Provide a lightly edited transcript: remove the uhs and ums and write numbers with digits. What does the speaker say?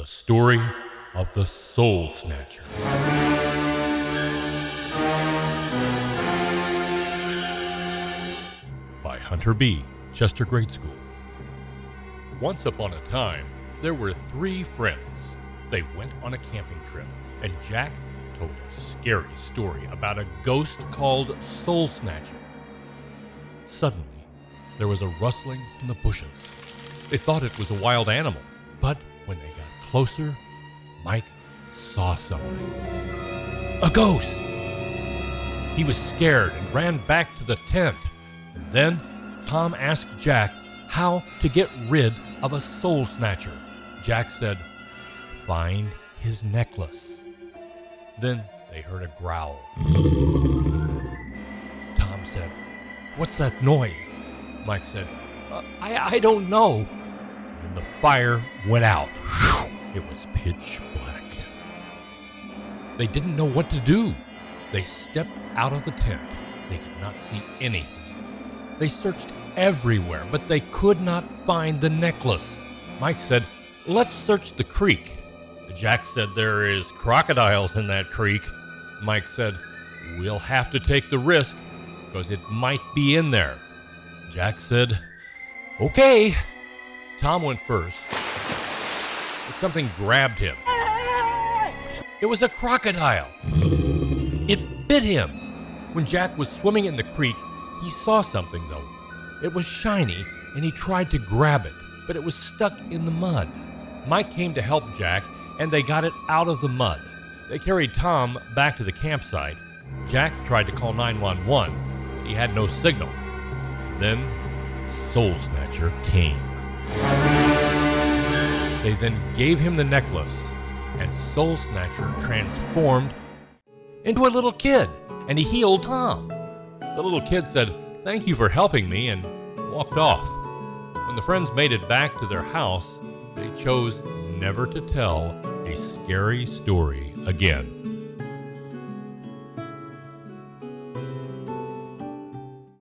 story of the Soul Snatcher. By Hunter B., Chester Grade School. Once upon a time, there were 3 friends. They went on a camping trip, and Jack told a scary story about a ghost called Soul Snatcher. Suddenly, there was a rustling in the bushes. They thought it was a wild animal, but when they got closer, Mike saw something. A ghost! He was scared and ran back to the tent. And then Tom asked Jack how to get rid of a soul snatcher. Jack said, "Find his necklace." Then they heard a growl. Tom said, "What's that noise?" Mike said, I don't know." And the fire went out. It was pitch black. They didn't know what to do. They stepped out of the tent. They could not see anything. They searched everywhere, but they could not find the necklace. Mike said, "Let's search the creek." Jack said, "There is crocodiles in that creek." Mike said, "We'll have to take the risk because it might be in there." Jack said, "Okay." Tom went first, but something grabbed him. It was a crocodile. It bit him. When Jack was swimming in the creek, he saw something, though. It was shiny, and he tried to grab it, but it was stuck in the mud. Mike came to help Jack, and they got it out of the mud. They carried Tom back to the campsite. Jack tried to call 911. He had no signal. Then Soul Snatcher came. They then gave him the necklace, and Soul Snatcher transformed into a little kid, and he healed Tom. The little kid said, "Thank you for helping me," and walked off. When the friends made it back to their house, they chose never to tell a scary story again.